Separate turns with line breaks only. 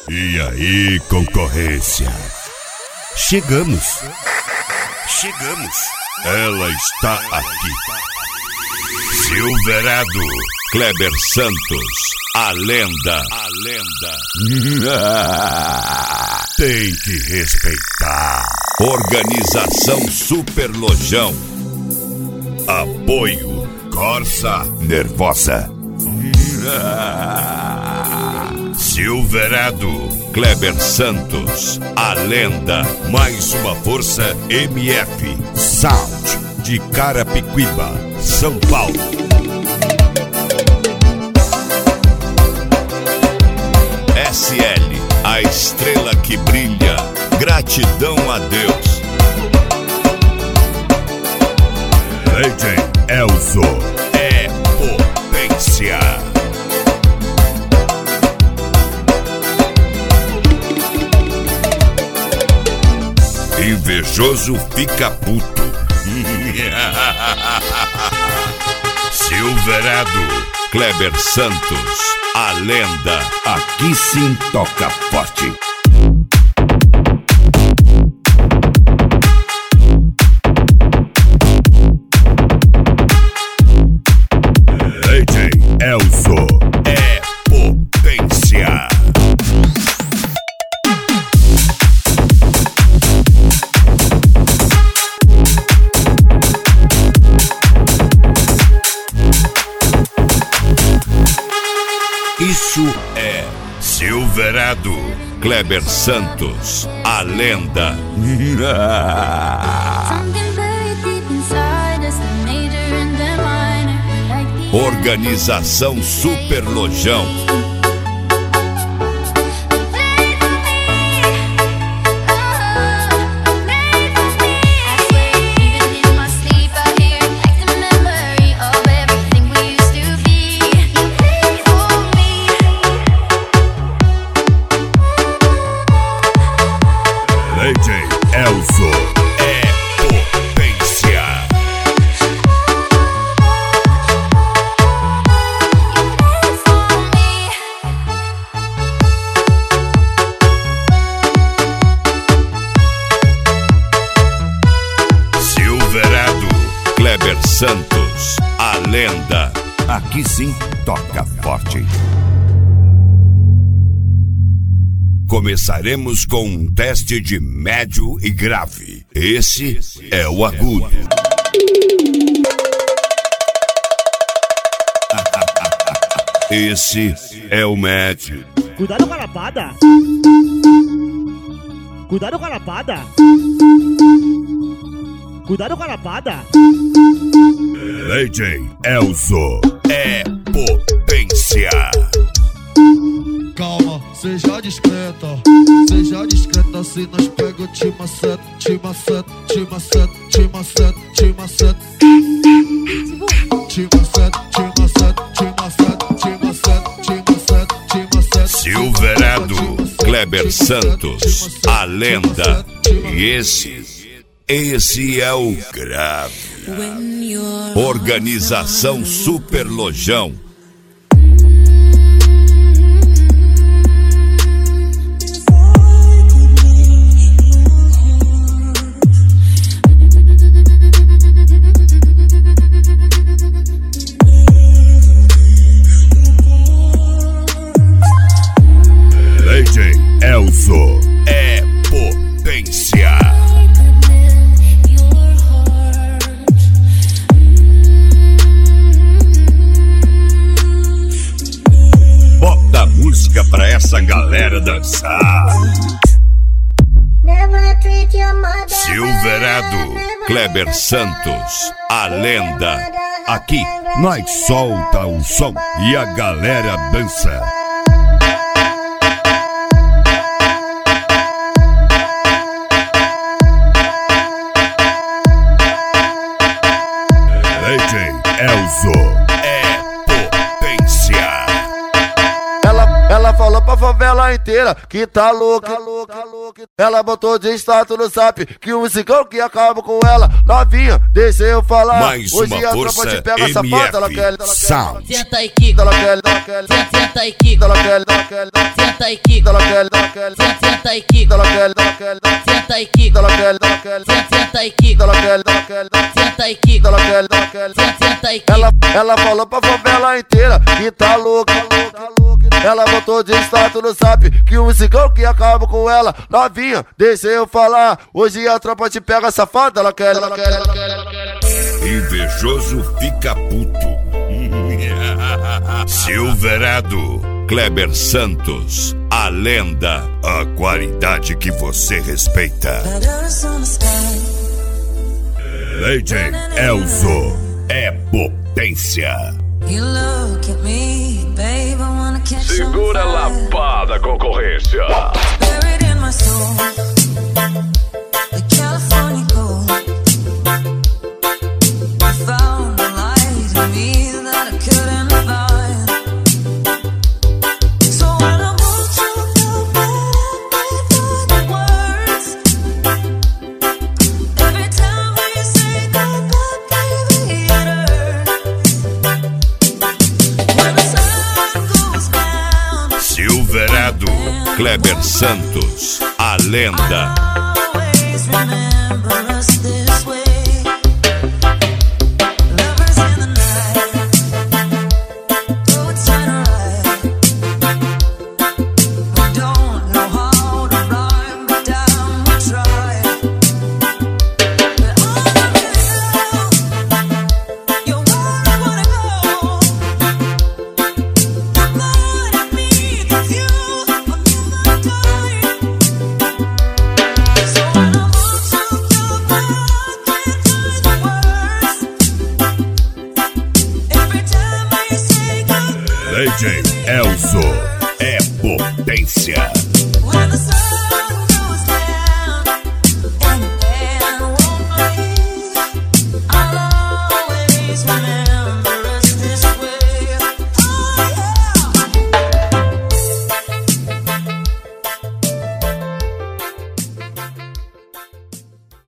E aí, concorrência? Chegamos. Ela está aqui. Silverado, Kleber Santos, a lenda. Tem que respeitar. Organização Super Lojão. Apoio Corsa Nervosa. Silverado, Kleber Santos, a lenda. Mais uma força MF Sound de Carapicuíba, São Paulo. SL, a estrela que brilha. Gratidão a Deus. AJ Elzo é potência. Invejoso fica puto. Silverado, Kleber Santos, a lenda. Aqui sim toca forte. AJ Elzo é potência. Isso é Silverado, Kleber Santos, a lenda. Organização Super Lojão. AJ Elzo é potência. Silverado, Kleber Santos, a lenda. Aqui sim toca forte. Começaremos com um teste de médio e grave. Esse é o agudo. Esse é o médio.
Cuidado com a lapada. Cuidado com a lapada. Cuidado com a lapada.
AJ Elzo é potência.
Calma, seja discreta, se nós pega o te maceta, te maceta, te maceta, te maceta, te maceta, te maceta, te maceta, te maceta, te maceta, te maceta, te maceta.
Silverado, Kleber Santos, a lenda. E esse é o grave. Organização Super Lojão. AJ Elzo é potência. Bota a música pra essa galera dançar. Silverado, Kleber Santos, a lenda. Aqui nós solta o som e a galera dança. AJ Elzo é potência.
Ela falou pra favela inteira que tá louca. Ela botou de status no zap que o musicão que acaba com ela. Novinha, deixa eu falar.
Mais
hoje
uma
a
força
tropa te pega essa foto. Ela quer
Sound.
Senta e quica,
ela quer
senta e quica, senta e quica,
ela quer
senta e quica,
ela quer
senta e quica,
ela quer
senta e quica,
ela quer
senta e quica,
ela quer
senta e quica.
Ela falou pra favela inteira que tá louca. Ela botou de status no zap que o musicão que acaba com ela. Novinha, deixa eu falar. Hoje a tropa te pega safada. Ela quer
Invejoso fica puto. Silverado, Kleber Santos, a lenda, a qualidade que você respeita. Lady Elzo é potência.
Segura a lapada, concorrência.
Silverado, Kleber Santos, a lenda. Lady Elzo é potência.